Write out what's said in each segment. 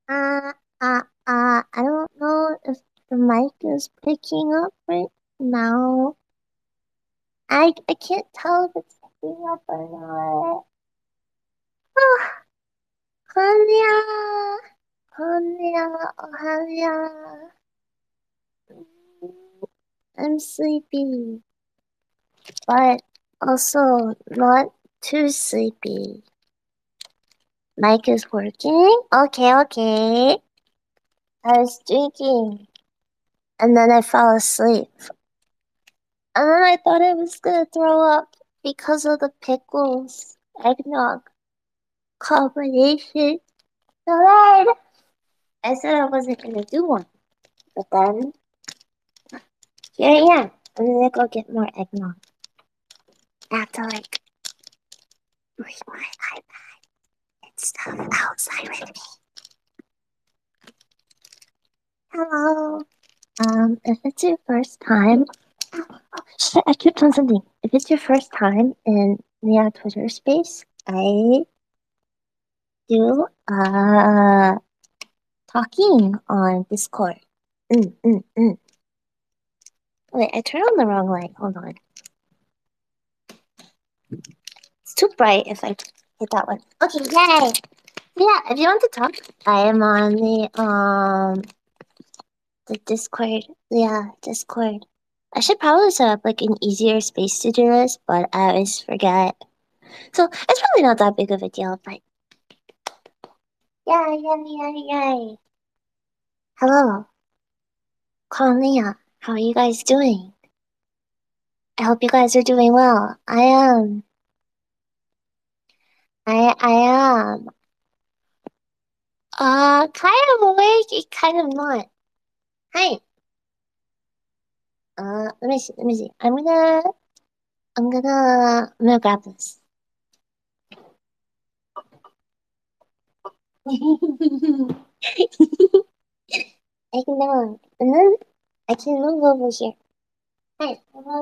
Uh, I don't know if the mic is picking up right now. I can't tell if it's picking up or not. Oh, Hanya, Hanya, Hanya. I'm sleepy, but also not too sleepy. Mic is working. Okay, okay. I was drinking, and then I fell asleep. And then I thought I was gonna throw up because of the pickles eggnog combination. So then I said I wasn't gonna do one. But then here I am. I'm gonna go get more eggnog. I have to bring my iPad and stuff outside with me. Hello. If it's your first time, shit, I keep on something. If it's your first time in the Twitter space, I do talking on Discord. Mm. Wait, I turned on the wrong light. Hold on. It's too bright if I hit that one. Okay, yay! Yeah, if you want to talk, I am on the Discord. Yeah, Discord. I should probably set up an easier space to do this, but I always forget. So it's probably not that big of a deal, but yay. Hello, Conlia. How are you guys doing? I hope you guys are doing well. I am. I am. Kind of awake, kind of not. Hi. Let me see. I'm gonna grab this. I can down, and then I can move over here. Hi. Hello.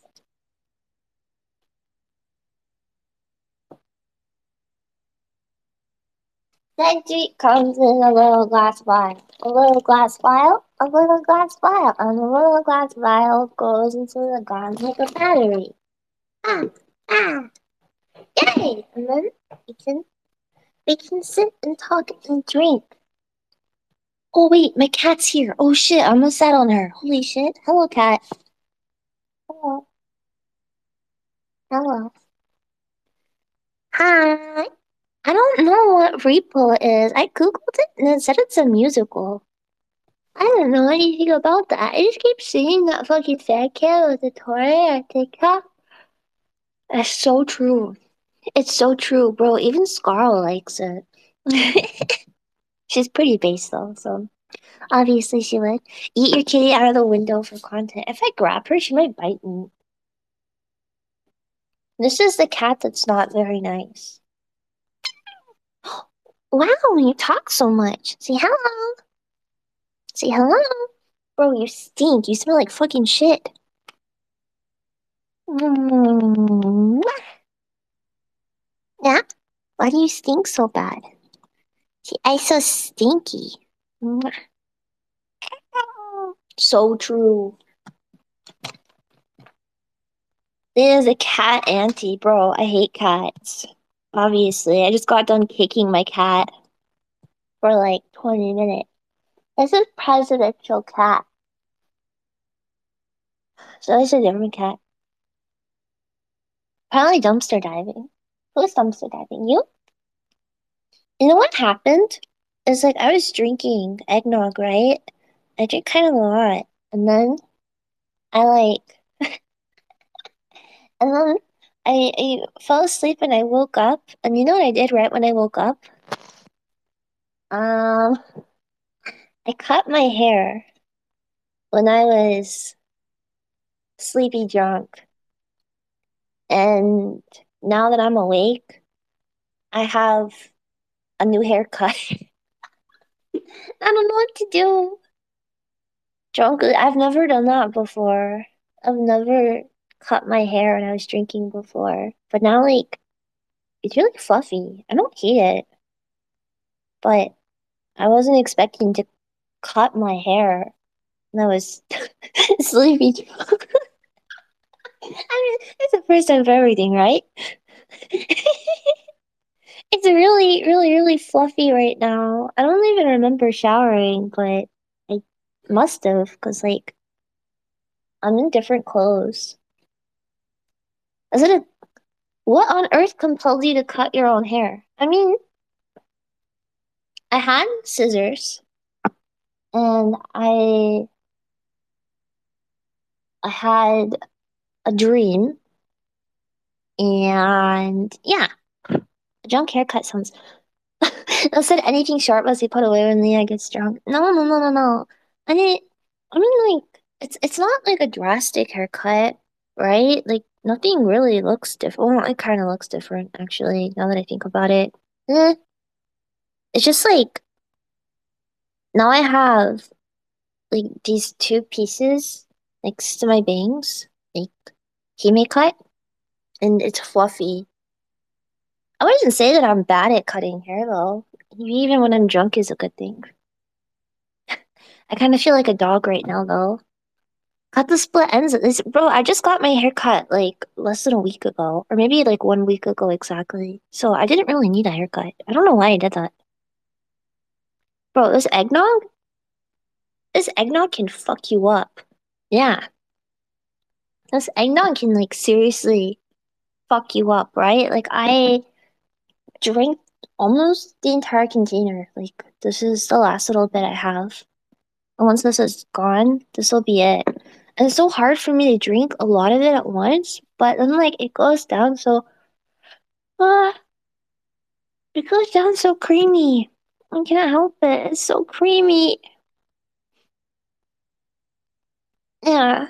That drink comes in a little glass vial. A little glass vial, a little glass vial, and a little glass vial goes into the ground like a battery. Ah, ah, yay! And then we can we can sit and talk and drink. Oh wait, my cat's here. Oh shit, I almost sat on her. Holy shit. Hello, cat. Hello. Hello. Hi. I don't know what Repo is. I googled it and it said it's a musical. I don't know anything about that. I just keep seeing that fucking fat cat with the toy on TikTok. That's so true. It's so true, bro. Even Scarl likes it. She's pretty base though, so obviously she would. Eat your kitty out of the window for content. If I grab her, she might bite me. This is the cat that's not very nice. Wow, you talk so much. Say hello. Say hello. Bro, you stink. You smell like fucking shit. Mm. Yeah? Why do you stink so bad? See, I so stinky. Mm. So true. There's a cat auntie, bro. I hate cats. Obviously, I just got done kicking my cat for 20 minutes. This is presidential cat. So it's a different cat. Probably dumpster diving. Who's dumpster diving? You? You know what happened? It's I was drinking eggnog, right? I drink kind of a lot. And then I and then I fell asleep and I woke up. And you know what I did right when I woke up? Um, I cut my hair when I was sleepy drunk. And now that I'm awake, I have a new haircut. I don't know what to do. Drunk, I've never done that before. I've never cut my hair when I was drinking before. But now, it's really fluffy. I don't hate it, but I wasn't expecting to cut my hair. And I was sleepy. I mean, it's the first time for everything, right? It's really, really, really fluffy right now. I don't even remember showering, but I must have, because, like, I'm in different clothes. Is it a What on earth compelled you to cut your own hair? I mean, I had scissors and I had a dream and yeah, a drunk haircut sounds I said anything sharp must be put away when Leah gets drunk. No, no, no, no, no. I mean like it's not like a drastic haircut, right? Like nothing really looks different. Well, it kind of looks different actually, now that I think about it. Eh, it's just like now I have like these two pieces next to my bangs, like hime cut, and it's fluffy. I wouldn't say that I'm bad at cutting hair though. Even when I'm drunk is a good thing. I kind of feel like a dog right now though. Cut the split ends. Bro, I just got my hair cut like less than a week ago, or maybe like 1 week ago exactly. So I didn't really need a haircut. I don't know why I did that. Bro, this eggnog can fuck you up. Yeah, this eggnog can like seriously fuck you up, right? Like I drank almost the entire container. Like this is the last little bit I have. And once this is gone, this will be it. And it's so hard for me to drink a lot of it at once, but then like it goes down so uh it goes down so creamy. I can't help it. It's so creamy. Yeah.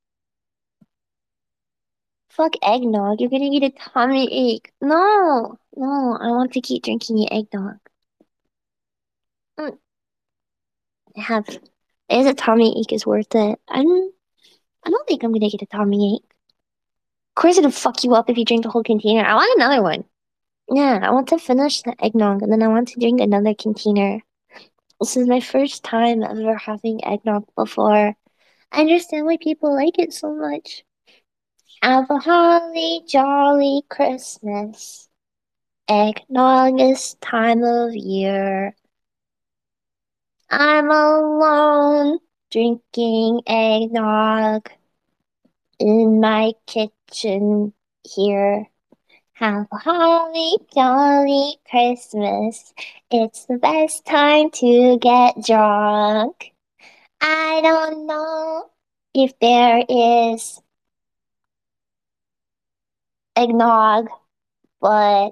Fuck eggnog. You're gonna get a tummy ache. No. No, I want to keep drinking the eggnog. Mm, I have is a tummy ache is worth it. I don't think I'm gonna get a tummy ache. Of course it'll fuck you up if you drink the whole container. I want another one. Yeah, I want to finish the eggnog and then I want to drink another container. This is my first time ever having eggnog before. I understand why people like it so much. Have a holly jolly Christmas. Eggnog this time of year. I'm alone drinking eggnog in my kitchen here. Have a holly jolly Christmas. It's the best time to get drunk. I don't know if there is eggnog, but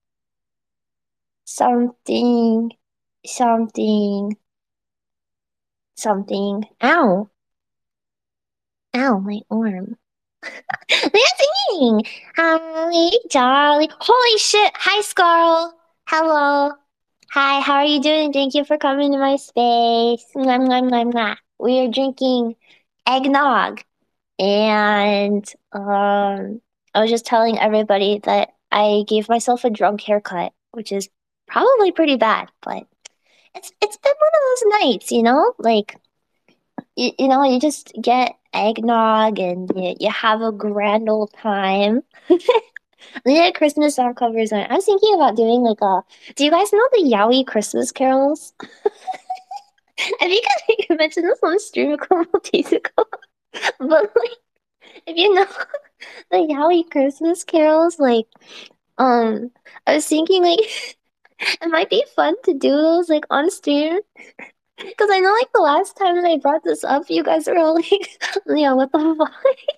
something, something, something. Ow, ow, my arm. That's eating. Holly jolly. Holy shit. Hi, Scarl. Hello. Hi, how are you doing? Thank you for coming to my space. Mwah, mwah, mwah, mwah. We are drinking eggnog. And I was just telling everybody that I gave myself a drunk haircut, which is probably pretty bad, but it's been one of those nights, you know? Like you know, you just get eggnog and you have a grand old time. The Christmas song covers on. I was thinking about doing like a. Do you guys know the Yowie Christmas carols? I think I mentioned this on stream a couple days ago. But like, if you know the Yowie Christmas carols, like, I was thinking like it might be fun to do those like on stream. Because I know like the last time that I brought this up, you guys were all like, yeah, what the fuck?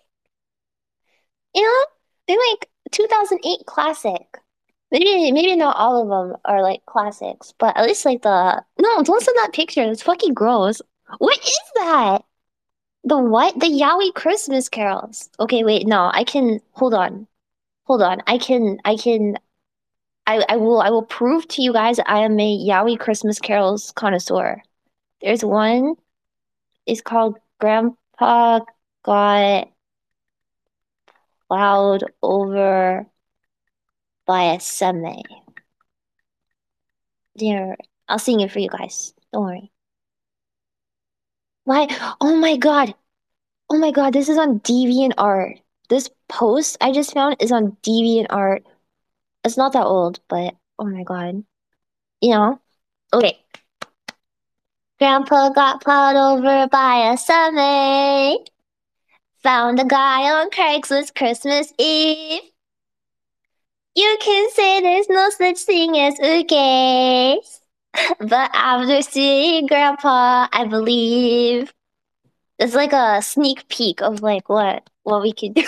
You know, they're like 2008 classic. Maybe not all of them are like classics, but at least like the no, don't send that picture. It's fucking gross. What is that? The what? The Yowie Christmas carols. Okay, wait, no, I can hold on. Hold on. I will prove to you guys I am a Yowie Christmas carols connoisseur. There's one, it's called Grandpa Got Plowed Over by a Semi. There, I'll sing it for you guys. Don't worry. Why? Oh my God. Oh my God, this is on DeviantArt. This post I just found is on DeviantArt. It's not that old, but oh my God. You know? Okay. Grandpa got plowed over by a semi. Found a guy on Craigslist Christmas Eve. You can say there's no such thing as a case. But after seeing Grandpa, I believe it's like a sneak peek of like what we could do.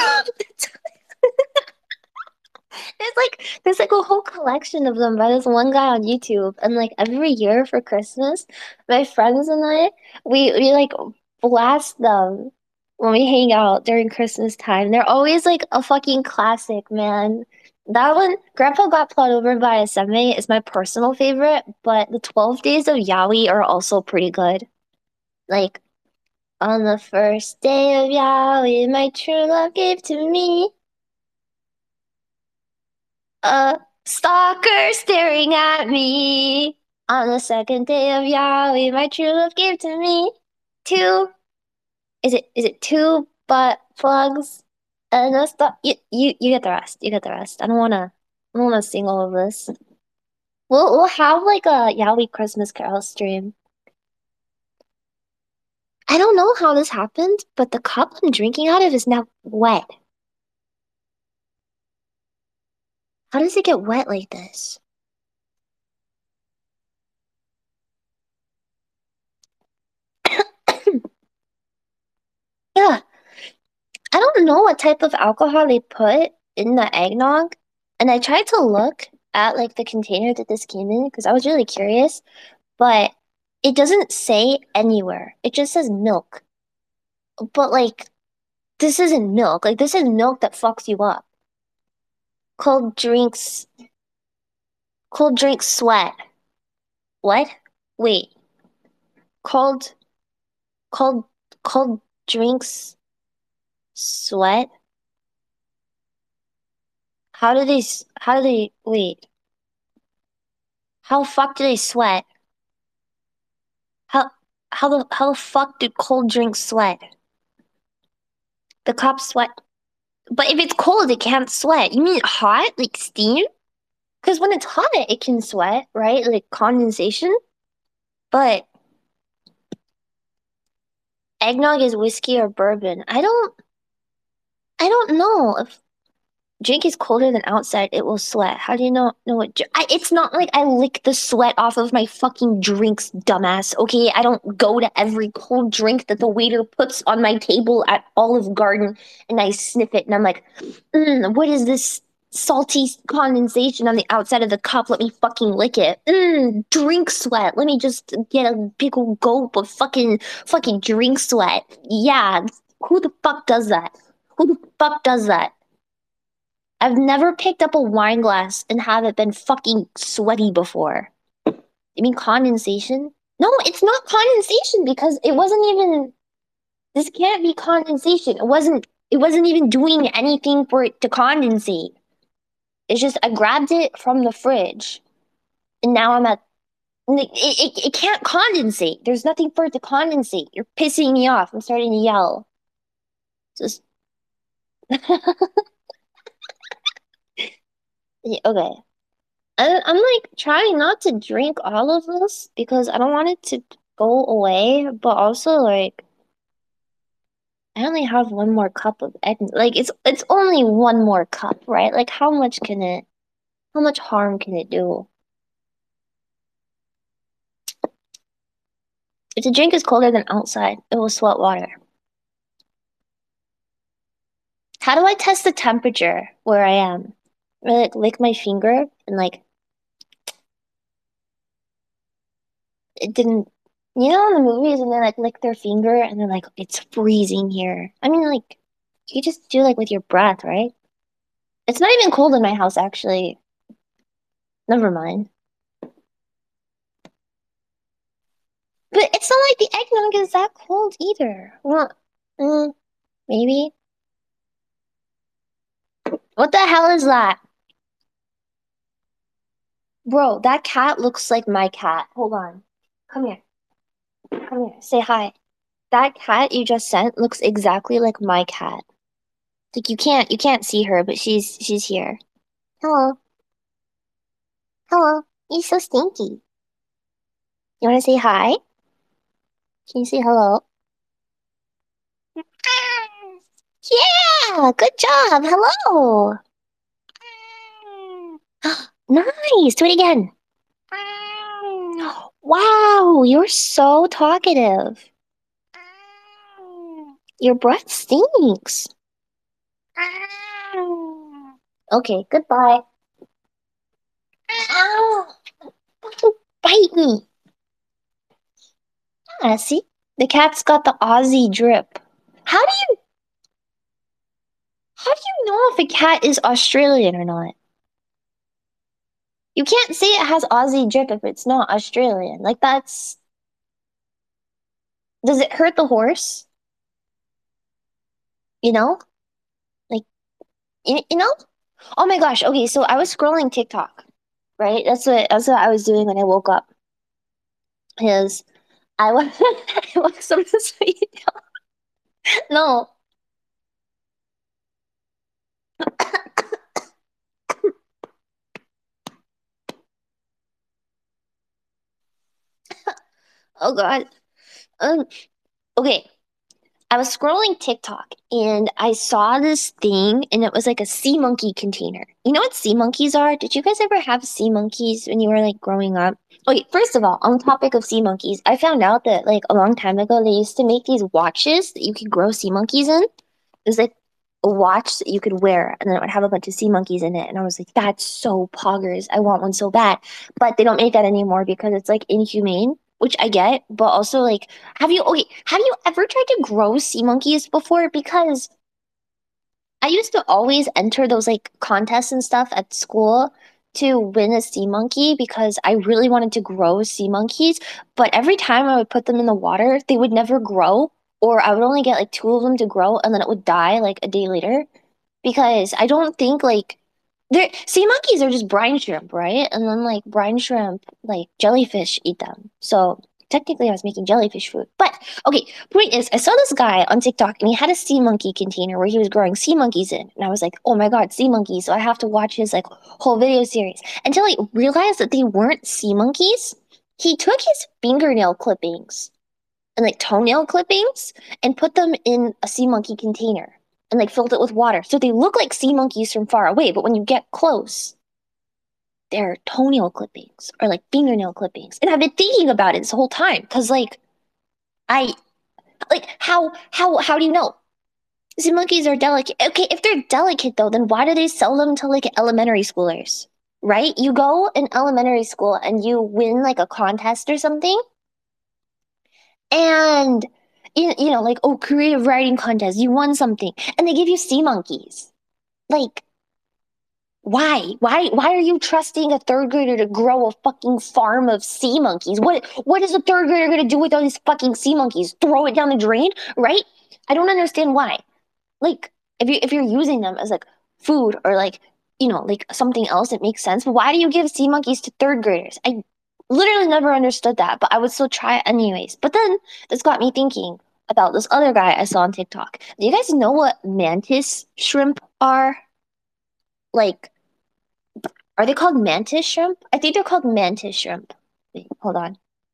There's like a whole collection of them by this one guy on YouTube, and like every year for Christmas, my friends and I we like blast them when we hang out during Christmas time. They're always like a fucking classic, man. That one, Grandpa got plowed over by a semi, is my personal favorite, but the 12 Days of Yowie are also pretty good. Like, on the first day of Yowie, my true love gave to me a stalker staring at me. On the second day of Yowie, my true love gave to me two. Is it two butt plugs and a stalk? You get the rest. You get the rest. I don't wanna sing all of this. We'll have like a Yowie Christmas Carol stream. I don't know how this happened, but the cup I'm drinking out of is now wet. How does it get wet like this? Yeah, I don't know what type of alcohol they put in the eggnog. And I tried to look at like the container that this came in because I was really curious, but it doesn't say anywhere. It just says milk. But like this isn't milk. Like this is milk that fucks you up. Cold drinks, cold drinks sweat. What? Wait. Cold, cold, cold drinks sweat? Wait. How fuck do they sweat? How how the fuck do cold drinks sweat? The cops sweat. But if it's cold, it can't sweat. You mean hot, like steam? Because when it's hot, it can sweat, right? Like condensation. But eggnog is whiskey or bourbon. I don't know if drink is colder than outside, it will sweat. How do you know what? It's not like I lick the sweat off of my fucking drinks, dumbass. Okay, I don't go to every cold drink that the waiter puts on my table at Olive Garden and I sniff it and I'm like, what is this salty condensation on the outside of the cup? Let me fucking lick it. Drink sweat. Let me just get a big old gulp of fucking drink sweat. Yeah, who the fuck does that? Who the fuck does that? I've never picked up a wine glass and have it been fucking sweaty before. You mean condensation? No, it's not condensation because it wasn't even. This can't be condensation. It wasn't even doing anything for it to condensate. It's just I grabbed it from the fridge and now I'm at. It can't condensate. There's nothing for it to condensate. You're pissing me off. I'm starting to yell. Just yeah, okay. I'm like trying not to drink all of this because I don't want it to go away, but also like I only have one more cup of egg. Like it's only one more cup, right? Like how much harm can it do? If the drink is colder than outside, it will sweat water. How do I test the temperature where I am? I like lick my finger and like it didn't, in the movies and they like lick their finger and they're like, it's freezing here. I mean, like, you just do like with your breath, right? It's not even cold in my house, actually. Never mind. But it's not like the eggnog is that cold either. Well, mm, maybe. What the hell is that? Bro, that cat looks like my cat. Hold on. Come here. Come here, say hi. That cat you just sent looks exactly like my cat. Like you can't see her, but she's here. Hello, hello. You're so stinky. You want to say hi? Can you say hello? Yeah, good job. Hello. Nice. Do it again. Wow, you're so talkative. Your breath stinks. Okay, goodbye. Ow! Fucking bite me. Ah, see? The cat's got the Aussie drip. How do you how do you know if a cat is Australian or not? You can't say it has Aussie drip if it's not Australian. Like that's does it hurt the horse? You know? Like you know? Oh my gosh. Okay, so I was scrolling TikTok, right? That's what I was doing when I woke up. Is I was I was some sweet. No. Oh God. Um, okay. I was scrolling TikTok and I saw this thing and it was like a sea monkey container. You know what sea monkeys are? Did you guys ever have sea monkeys when you were like growing up? Okay, first of all, on the topic of sea monkeys, I found out that like a long time ago they used to make these watches that you could grow sea monkeys in. It was like a watch that you could wear and then it would have a bunch of sea monkeys in it. And I was like, that's so poggers. I want one so bad. But they don't make that anymore because it's like inhumane, which I get, but also like have you ever tried to grow sea monkeys before? Because I used to always enter those like contests and stuff at school to win a sea monkey because I really wanted to grow sea monkeys. But every time I would put them in the water, they would never grow, or I would only get like two of them to grow and then it would die like a day later because I don't think like they're sea monkeys are just brine shrimp, right? And then like brine shrimp, like jellyfish eat them. So technically I was making jellyfish food. But okay, point is I saw this guy on TikTok and he had a sea monkey container where he was growing sea monkeys in. And I was like, oh my God, sea monkeys. So I have to watch his like whole video series until I realized that they weren't sea monkeys. He took his fingernail clippings and like toenail clippings and put them in a sea monkey container and like filled it with water. So they look like sea monkeys from far away, but when you get close, they're toenail clippings or like fingernail clippings. And I've been thinking about it this whole time because I like how do you know? Sea monkeys are delicate. Okay, if they're delicate though, then why do they sell them to like elementary schoolers? Right? You go in elementary school and you win like a contest or something, and you know, like, oh, creative writing contest, you won something, and they give you sea monkeys. Like, why? Why are you trusting a third grader to grow a fucking farm of sea monkeys? What is a third grader gonna do with all these fucking sea monkeys? Throw it down the drain, right? I don't understand why. Like, if you're using them as like food or like, you know, like something else, it makes sense. But why do you give sea monkeys to third graders? I literally never understood that, but I would still try it anyways. But then this got me thinking about this other guy I saw on TikTok. Do you guys know what mantis shrimp are? Like, are they called mantis shrimp? I think they're called mantis shrimp. Wait, hold on.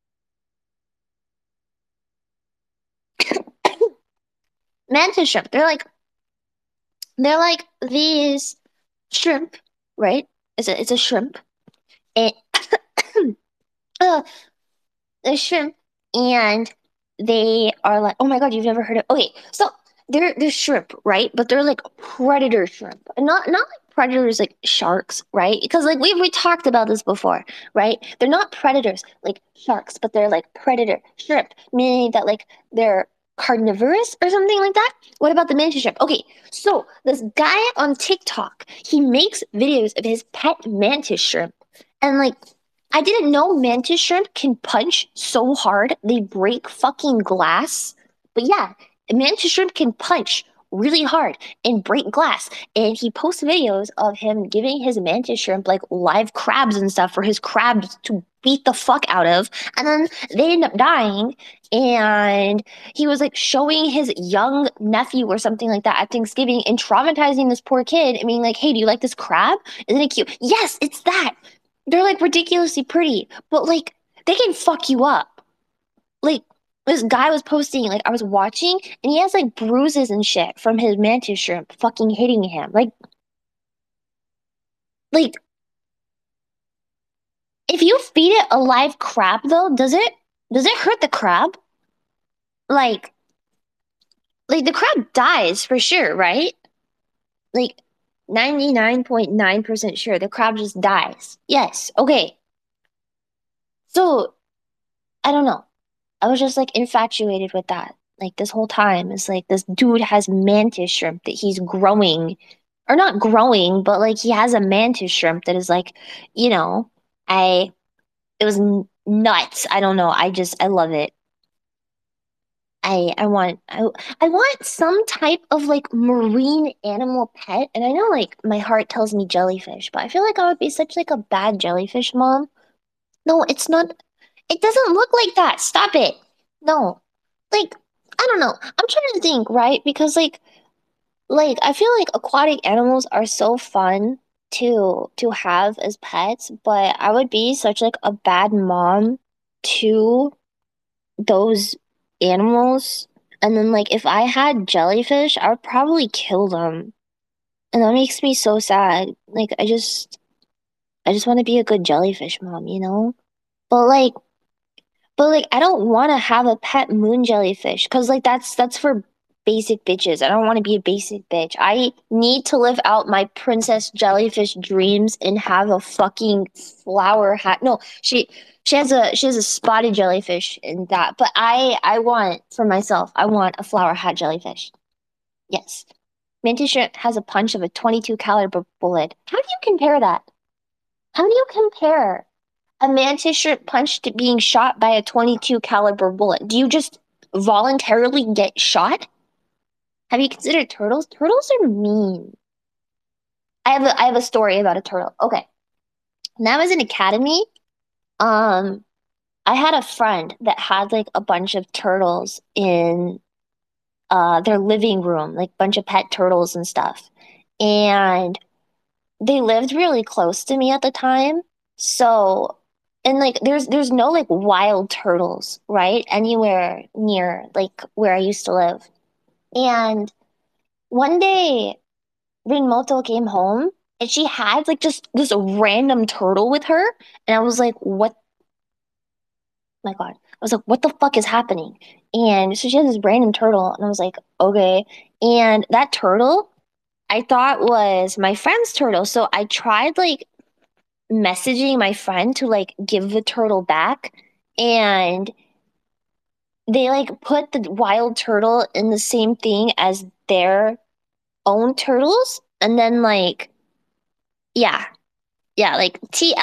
Mantis shrimp. They're like these shrimp, right? It's a shrimp. And uh, the shrimp, and they are like, oh my God, you've never heard of. Okay, so they're shrimp, right? But they're like predator shrimp, and not like predators like sharks, right? Because like we talked about this before, right? They're not predators like sharks, but they're like predator shrimp, meaning that like they're carnivorous or something like that. What about the mantis shrimp? Okay, so this guy on TikTok, he makes videos of his pet mantis shrimp, and like I didn't know mantis shrimp can punch so hard they break fucking glass. But yeah, mantis shrimp can punch really hard and break glass. And he posts videos of him giving his mantis shrimp like live crabs and stuff for his crabs to beat the fuck out of. And then they end up dying. And he was like showing his young nephew or something like that at Thanksgiving and traumatizing this poor kid and being like, hey, do you like this crab? Isn't it cute? Yes, it's that. They're like ridiculously pretty, but like they can fuck you up. Like this guy was posting, like I was watching, and he has like bruises and shit from his mantis shrimp fucking hitting him. Like if you feed it a live crab though, does it hurt the crab? Like like the crab dies for sure, right? Like 99.9% sure the crab just dies. Yes. Okay. So I don't know. I was just like infatuated with that. Like this whole time, it's like this dude has mantis shrimp that he's growing, or not growing, but like he has a mantis shrimp that is like, you know, I it was nuts. I don't know. I love it. I want some type of like marine animal pet, and I know like my heart tells me jellyfish, but I feel like I would be such like a bad jellyfish mom. No, it's not. It doesn't look like that. Stop it. No. Like, I don't know. I'm trying to think, right? Because like I feel like aquatic animals are so fun to have as pets, but I would be such like a bad mom to those animals. And then like if I had jellyfish, I would probably kill them. And that makes me so sad. Like I just want to be a good jellyfish mom, you know? But like I don't want to have a pet moon jellyfish because like that's for basic bitches. I don't want to be a basic bitch. I need to live out my princess jellyfish dreams and have a fucking flower hat. No, she has a spotted jellyfish in that. But I want for myself, I want a flower hat jellyfish. Yes. Mantis shrimp has a punch of a 22 caliber bullet. How do you compare that? How do you compare a mantis shrimp punch to being shot by a 22 caliber bullet? Do you just voluntarily get shot? Have you considered turtles? Turtles are mean. I have a story about a turtle. Okay. When I was in academy, um, I had a friend that had like a bunch of turtles in their living room, like bunch of pet turtles and stuff. And they lived really close to me at the time. So, and like there's no like wild turtles, right? Anywhere near like where I used to live. And one day Rinmoto came home and she had like just this random turtle with her. And I was like, what? My God. I was like, what the fuck is happening? And so she had this random turtle, and I was like, okay. And that turtle I thought was my friend's turtle. So I tried like messaging my friend to like give the turtle back, and they like put the wild turtle in the same thing as their own turtles, and then like yeah, yeah, like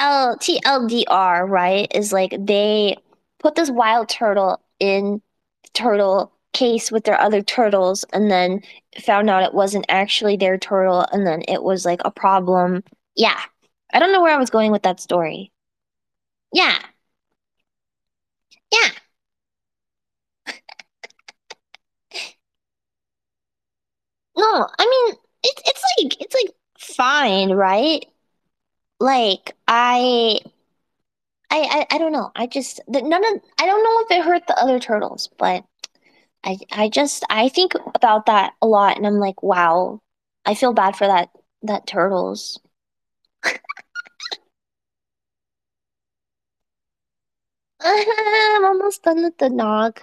TLDR, right, is like they put this wild turtle in the turtle case with their other turtles and then found out it wasn't actually their turtle, and then it was like a problem. Yeah, I don't know where I was going with that story. Yeah, yeah. No, I mean it's like fine, right? Like I don't know. I just none of I don't know if it hurt the other turtles, but I think about that a lot and I'm like, wow, I feel bad for that turtles. I'm almost done with the nog.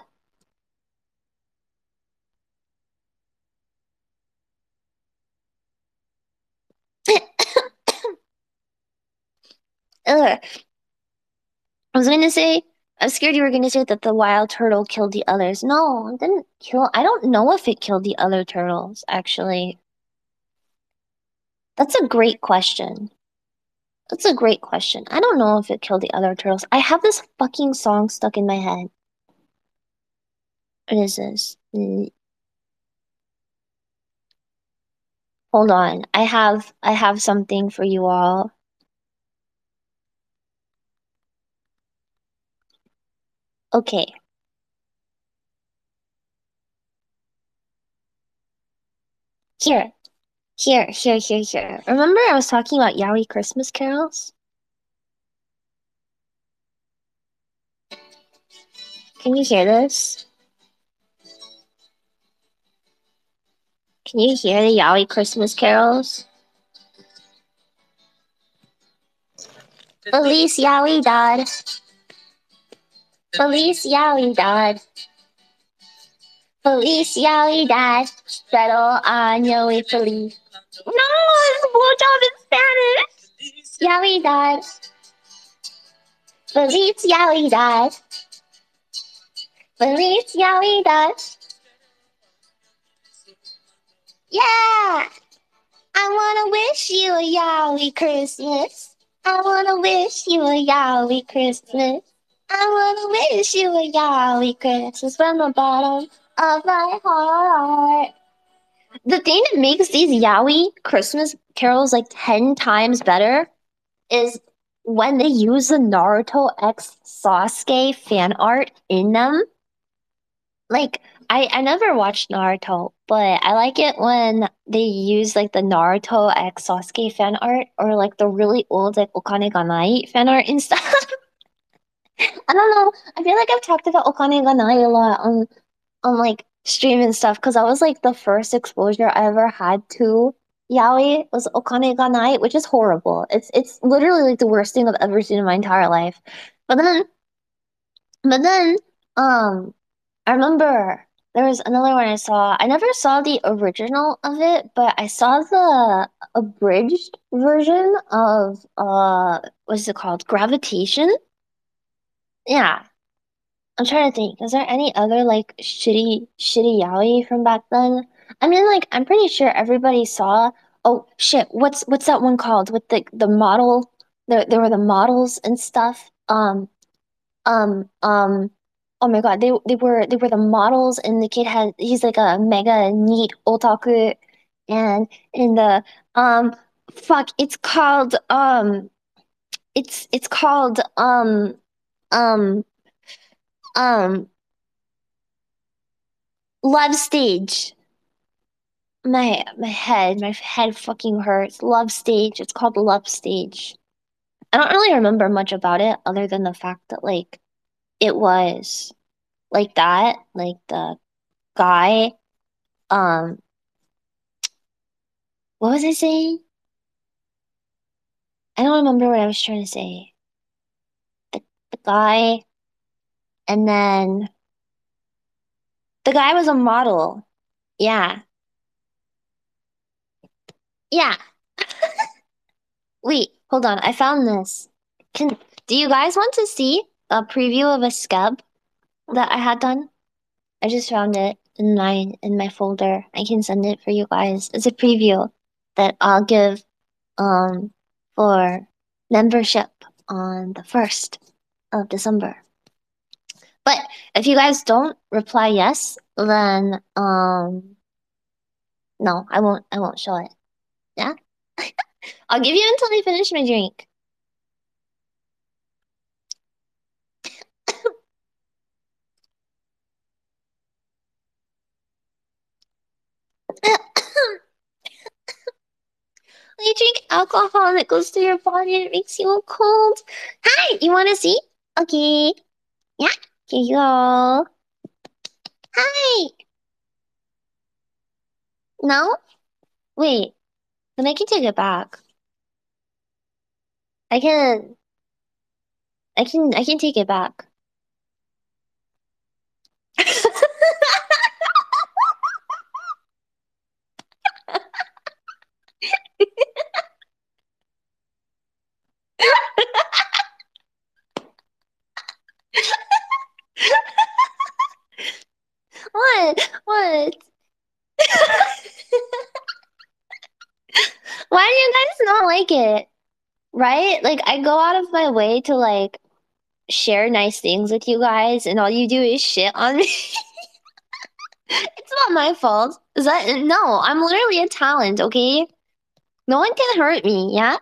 Ugh. I was gonna say, I was scared you were gonna say that the wild turtle killed the others. No, it didn't kill. I don't know if it killed the other turtles, actually. That's a great question. That's a great question. I don't know if it killed the other turtles. I have this fucking song stuck in my head. What is this? Hold on. I have something for you all. Okay. Here. Here. Remember I was talking about Yaoi Christmas carols? Can you hear this? Can you hear the Yaoi Christmas carols? Feliz Yaoi Feliz Yaoi Feliz Yaoi Settle año y feliz. No, it's a blowjob in Spanish. Yaoi Feliz Yaoi Feliz Yaoi Yeah! I wanna wish you a Yaoi Christmas. I wanna wish you a Yaoi Christmas. I wanna wish you a Yaoi Christmas from the bottom of my heart. The thing that makes these Yaoi Christmas carols like 10 times better is when they use the Naruto X Sasuke fan art in them. Like, I never watched Naruto, but I like it when they use like the Naruto X Sasuke fan art or like the really old like Okane ga Nai fan art and stuff. I don't know. I feel like I've talked about Okane ga Nai a lot on like stream and stuff because that was like the first exposure I ever had to yaoi was Okane ga Nai, which is horrible. It's literally like the worst thing I've ever seen in my entire life. But then but then um I remember there was another one I saw. I never saw the original of it, but I saw the abridged version of what's it called? Gravitation? Yeah. I'm trying to think. Is there any other like shitty yaoi from back then? I mean, like I'm pretty sure everybody saw. Oh shit! What's that one called with the model? There were the models and stuff. Um, um, oh my God, they were the models, and the kid had he's like a mega neat otaku, and in the um, fuck, it's called um um Love Stage. My head fucking hurts. Love Stage. It's called Love Stage. I don't really remember much about it other than the fact that like it was like that, like the guy. Um, what was I saying? I don't remember what I was trying to say. The guy, and then the guy was a model. Yeah, yeah. Wait, hold on. I found this. Can do you guys want to see a preview of a scab that I had done? I just found it in my folder. I can send it for you guys. It's a preview that I'll give um for membership on the 1st of December. But if you guys don't reply yes, then no, I won't show it. Yeah? I'll give you until I finish my drink. When you drink alcohol and it goes through your body and it makes you all cold. Hi, you wanna see? Okay. Yeah, here you go. Hi. No? Wait, then I can take it back. I can I can take it back. What? What? Why do you guys not like it? Right? Like I go out of my way to like share nice things with you guys and all you do is shit on me. It's not my fault. Is that no? I'm literally a talent. Okay, no one can hurt me. Yeah,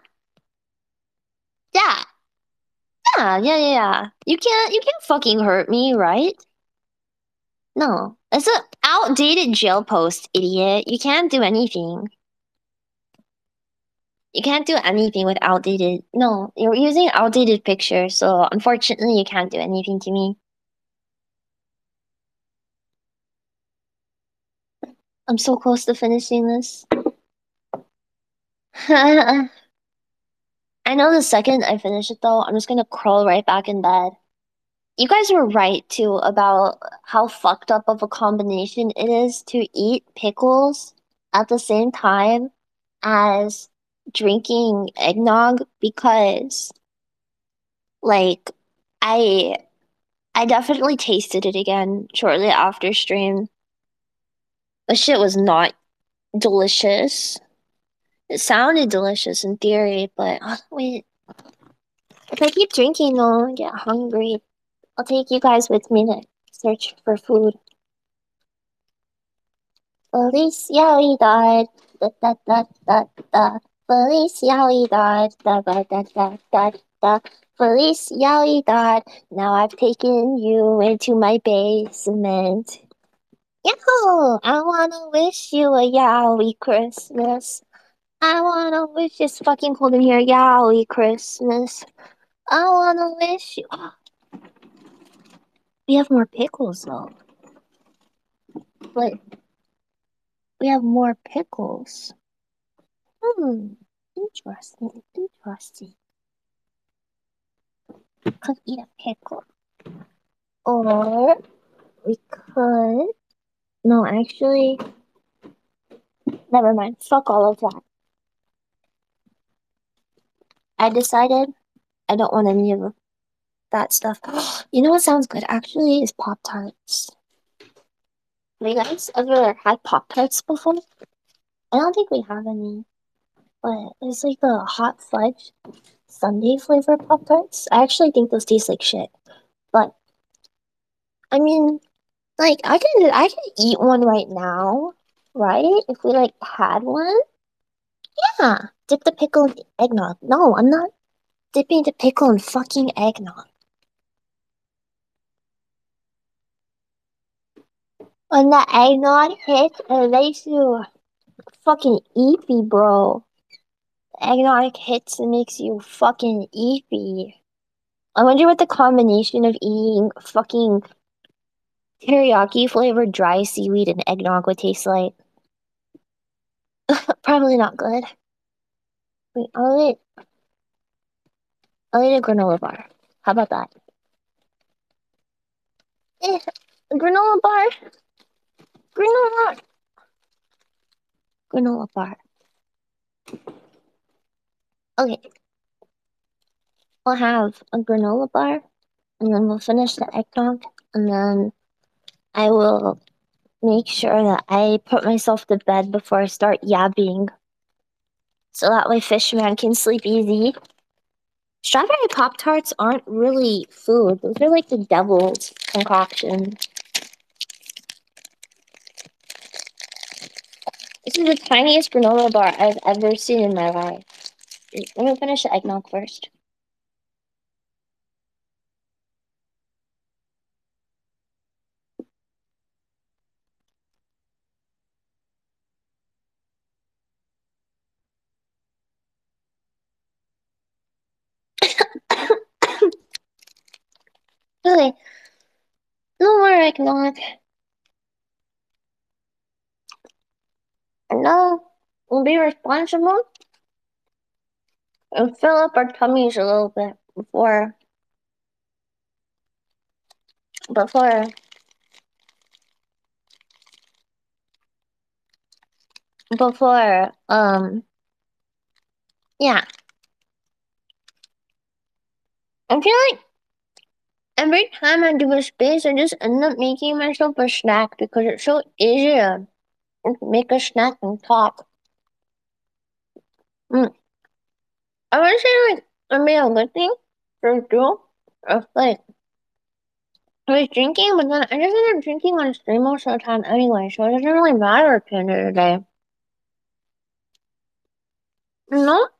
yeah, yeah. You can't fucking hurt me, right? No, it's an outdated jail post, idiot. You can't do anything. You can't do anything with outdated. No, you're using outdated pictures, so unfortunately, you can't do anything to me. I'm so close to finishing this. I know the second I finish it, though, I'm just gonna crawl right back in bed. You guys were right, too, about how fucked up of a combination it is to eat pickles at the same time as drinking eggnog because, like, I I definitely tasted it again shortly after stream. The shit was not delicious. It sounded delicious in theory, but wait. If I keep drinking, though, I get hungry. I'll take you guys with me to search for food. Felicia, we died. Da da da da da. Felicia, we died. Da da da da da da. Felicia, we died. Now I've taken you into my basement. Yo, I wanna wish you a yowie Christmas. I wanna wish this fucking cold in here yowie Christmas. I wanna wish you. We have more pickles though. But we have more pickles. Hmm. Interesting. Interesting. Could eat a pickle. Or we could. No, actually, never mind. Fuck all of that. I decided I don't want any of that stuff. You know what sounds good actually is Pop Tarts. Have you guys ever had Pop Tarts before? I don't think we have any, but it's like the hot fudge sundae flavor Pop Tarts. I actually think those taste like shit. But I mean, like I could eat one right now, right? If we like had one. Yeah. Dip the pickle in eggnog. No, I'm not dipping the pickle in fucking eggnog. When the eggnog hits, it makes you fucking eepy, bro. Eggnog hits and makes you fucking eepy. I wonder what the combination of eating fucking teriyaki flavored dry seaweed and eggnog would taste like. Probably not good. Wait, I'll eat a granola bar. How about that? Eh, granola bar. Granola. Granola bar. Okay, we'll have a granola bar, and then we'll finish the eggnog, and then I will make sure that I put myself to bed before I start yabbing, so that way Fishman can sleep easy. Strawberry Pop Tarts aren't really food. Those are like the devil's concoction. This is the tiniest granola bar I've ever seen in my life. Let me finish the eggnog first. Okay, no more eggnog. And now we'll be responsible and fill up our tummies a little bit before yeah. I feel like every time I do a space, I just end up making myself a snack because it's so easy to make a snack and talk. Mm. I want to say like I made a good thing for do. It's like I was drinking, but then I just ended up drinking on stream most of the time anyway, so it doesn't really matter at the end of the day. No?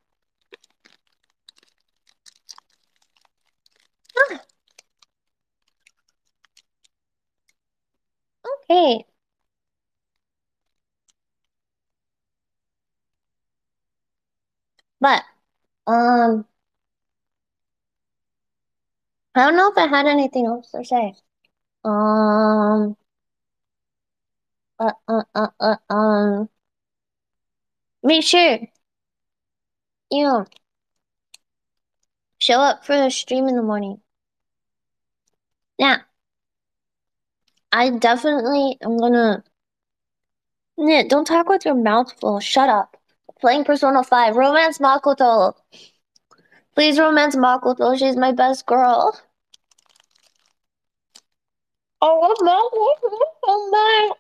Ah, okay. But, um, I don't know if I had anything else to say. Um, uh, uh, uh, uh, um, Make sure you show up for the stream in the morning. Yeah, I definitely am gonna. Yeah, don't talk with your mouth full. Shut up. Playing Persona 5. Romance Makoto. Please romance Makoto. She's my best girl. Oh, love Makoto so much.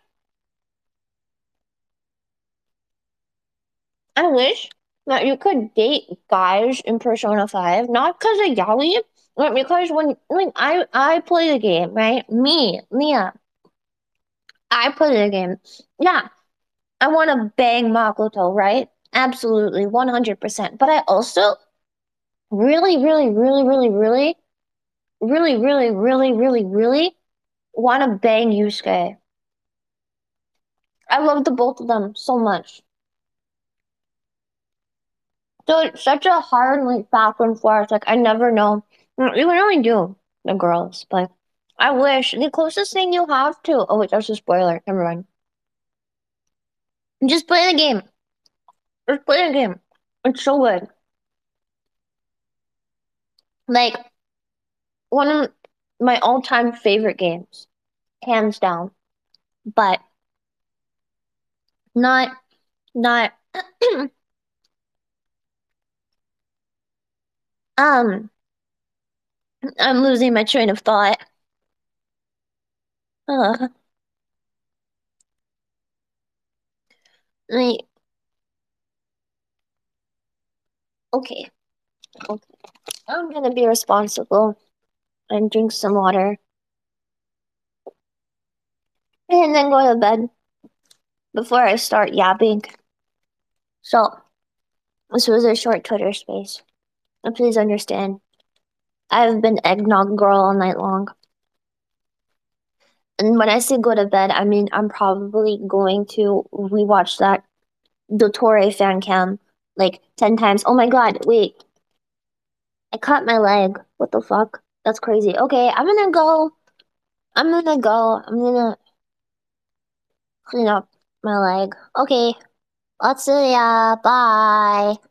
I wish that you could date guys in Persona 5, not because of yaoi, but because when like I play the game, right? Me, Mia, I play the game. Yeah, I want to bang Makoto, right? Absolutely, 100%. But I also really, really, really, really, really, really, really, really, really, really want to bang Yusuke. I love the both of them so much. So it's such a hard like back and forth. Like I never know. You can only do the girls, but I wish the closest thing you have to. Oh wait, that's a spoiler. Never mind. Just play the game. Just play the game. It's so good. Like one of my all-time favorite games, hands down. But not not. um. I'm losing my train of thought. Ugh. Like, okay, okay. I'm gonna be responsible and drink some water and then go to bed before I start yapping. So, this was a short Twitter space. And please understand, I've been eggnog girl all night long. And when I say go to bed, I mean I'm probably going to rewatch that Dottore fan cam like 10 times. Oh my god, wait. I cut my leg. What the fuck? That's crazy. Okay, I'm gonna go. I'm gonna go. I'm gonna clean up my leg. Okay, let's see ya. Bye.